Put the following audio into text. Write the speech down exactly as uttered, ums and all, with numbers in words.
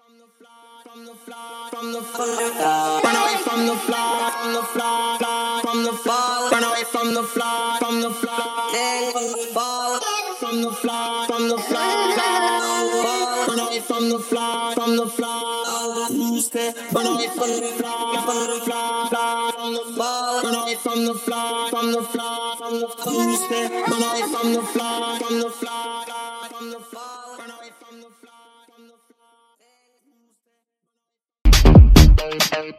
From the fly, from the fly, run away from the fly, from the fly, fly, from the fly, run away from the fly, from the fly, from the fly, from the fly, from the fly, run away from the fly, from the fly, who's there? Run away from the fly, from the fly, fly, from the fly, run away from the fly, from the fly, from the who's there? Run away from the fly, from the fly, fly, from the fly, run away from the fly, from the fly.